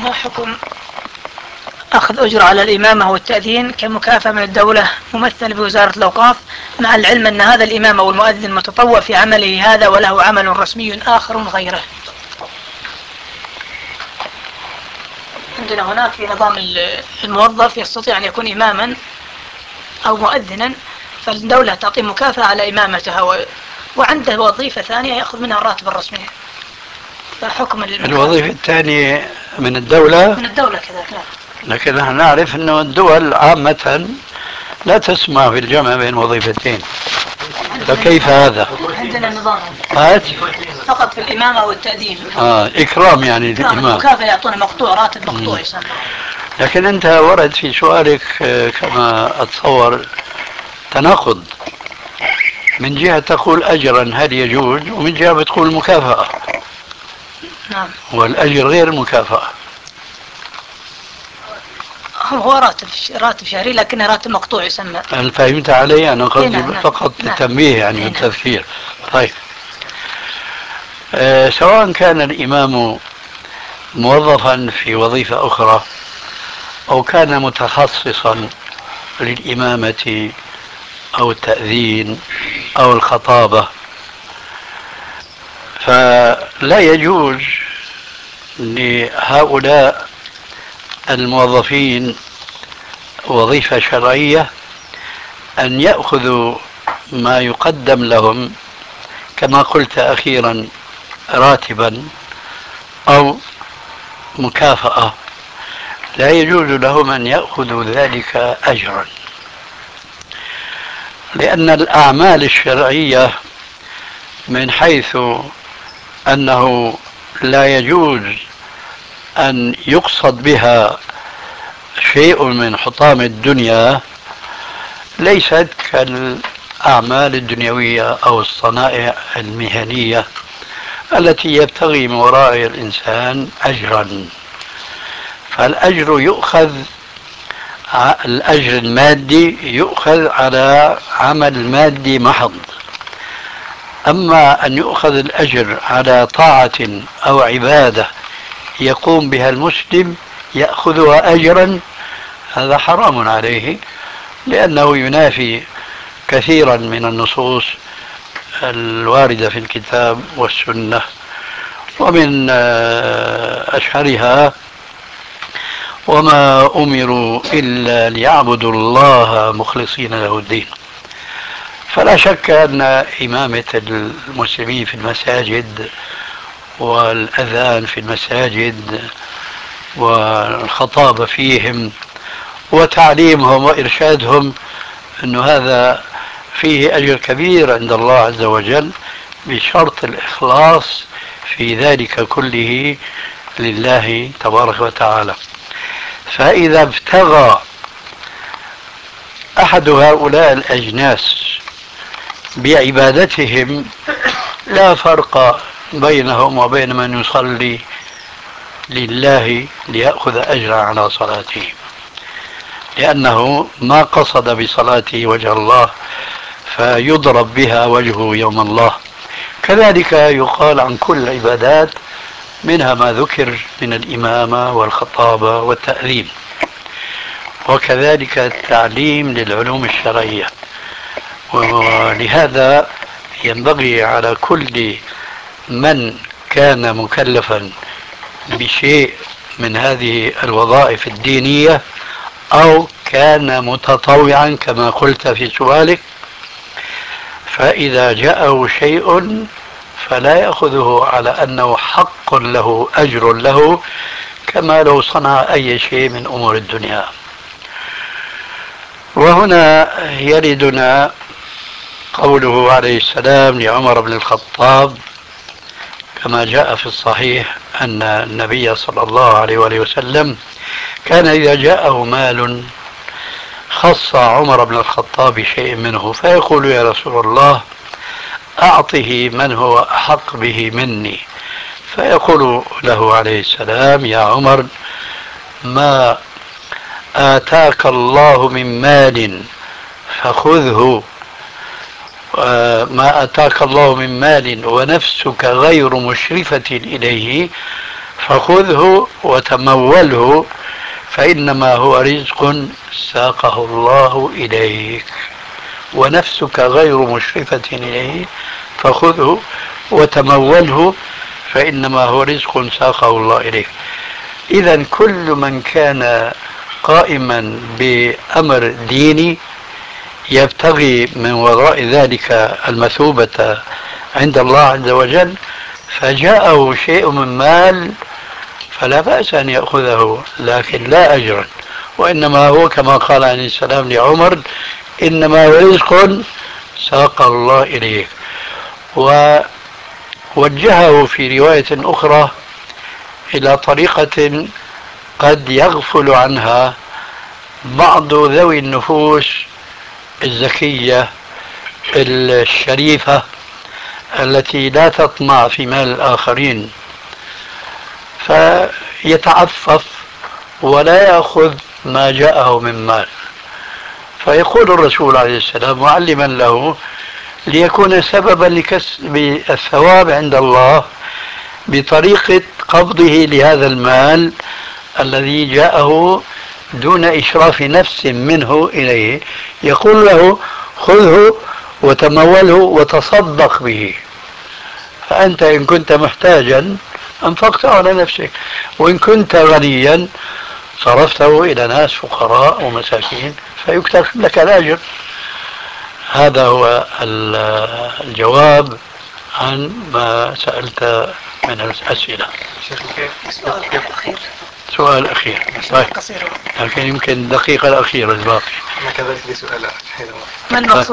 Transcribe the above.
ما حكم أخذ أجرة على الإمامة والتأذين كمكافأة من الدولة ممثل بوزارة الأوقاف، مع العلم أن هذا الإمام أو المؤذن متطوع في عمله هذا وله عمل رسمي آخر غيره؟ عندنا هناك في نظام الموظف يستطيع أن يكون إماما أو مؤذنا، فالدولة تعطي مكافأة على إمامته، وعنده وظيفة ثانية يأخذ منها الراتب الرسمي. فحكم الوظيفة الثانية من الدولة؟ من الدولة كذلك، نعم. لكن نحن نعرف أن الدول عامة لا تسمح بالجمع بين وظيفتين، فكيف هذا؟ عندنا نظام فقط في الإمامة والتأذين. إكرام يعني الإمام، مكافأة يعطونه مقطوع، راتب مقطوع يسمى. لكن أنت ورد في سؤالك كما أتصور تناقض، من جهة تقول أجرا هل يجوز، ومن جهة بتقول مكافأة. نعم. والأجر غير المكافأة. هو راتب شهري لكنه راتب مقطوع يسمى. هل فهمت علي؟ أنا قصدي نعم. فقط نعم. التنبيه يعني بالتذكير. طيب، سواء كان الإمام موظفا في وظيفة أخرى أو كان متخصصا للإمامة أو التأذين أو الخطابة، فلا يجوز لهؤلاء الموظفين وظيفة شرعية أن يأخذوا ما يقدم لهم كما قلت أخيرا راتبا أو مكافأة. لا يجوز لهم أن يأخذوا ذلك أجرا، لأن الأعمال الشرعية من حيث أنه لا يجوز أن يقصد بها شيء من حطام الدنيا ليست كالأعمال الدنيوية أو الصنائع المهنية التي يبتغي من وراء الإنسان أجرا. فالأجر يؤخذ، الأجر المادي يؤخذ على عمل مادي محض. أما أن يؤخذ الأجر على طاعة أو عبادة يقوم بها المسلم يأخذها أجرا، هذا حرام عليه، لأنه ينافي كثيرا من النصوص الواردة في الكتاب والسنة، ومن أشهرها وما أمروا إلا ليعبدوا الله مخلصين له الدين. فلا شك أن إمامة المسلمين في المساجد والأذان في المساجد والخطابة فيهم وتعليمهم وإرشادهم أن هذا فيه أجر كبير عند الله عز وجل، بشرط الإخلاص في ذلك كله لله تبارك وتعالى. فإذا ابتغى أحد هؤلاء الأجناس بعبادتهم لا فرق بينهم وبين من يصلي لله ليأخذ أجرا على صلاته، لأنه ما قصد بصلاته وجه الله فيضرب بها وجهه يوم الله. كذلك يقال عن كل العبادات، منها ما ذكر من الإمامة والخطابة والتأذين، وكذلك التعليم للعلوم الشرعية. ولهذا ينبغي على كل من كان مكلفا بشيء من هذه الوظائف الدينية أو كان متطوعا كما قلت في سؤالك، فإذا جاءه شيء فلا يأخذه على أنه حق له أجر له كما لو صنع أي شيء من أمور الدنيا. وهنا يردنا قوله عليه السلام لعمر بن الخطاب كما جاء في الصحيح أن النبي صلى الله عليه وآله وسلم كان إذا جاءه مال خص عمر بن الخطاب بشيء منه فيقول يا رسول الله أعطه من هو أحق به مني، فيقول له عليه السلام يا عمر ما آتاك الله من مال فخذه، ما آتاك الله من مال ونفسك غير مشرفة إليه فخذه وتموله فإنما هو رزق ساقه الله إليك ونفسك غير مشرفة إليه، فخذه وتموله فإنما هو رزق ساقه الله إليك. إذا كل من كان قائما بأمر ديني يبتغي من وراء ذلك المثوبة عند الله عز وجل، فجاءه شيء من مال فلا بأس أن يأخذه، لكن لا أجرا، وإنما هو كما قال عليه السلام لعمر: إنما هو رزق ساق الله إليك. ووجهه في رواية أخرى إلى طريقة قد يغفل عنها بعض ذوي النفوس الزكية الشريفة التي لا تطمع في مال الآخرين، فيتعفف ولا يأخذ ما جاءه من مال. فيقول الرسول عليه السلام معلما له ليكون سببا لكسب الثواب عند الله بطريقة قبضه لهذا المال الذي جاءه دون إشراف نفس منه إليه، يقول له: خذه وتموله وتصدق به، فأنت إن كنت محتاجا أنفقت على نفسك، وإن كنت غنيا صرفته إلى ناس فقراء ومساكين فيكتب لك الأجر. هذا هو الجواب عن ما سألت من الأسئلة. سؤال أخير طيب. لكن يمكن الدقيقة الأخيرة الباقي. ما المقصود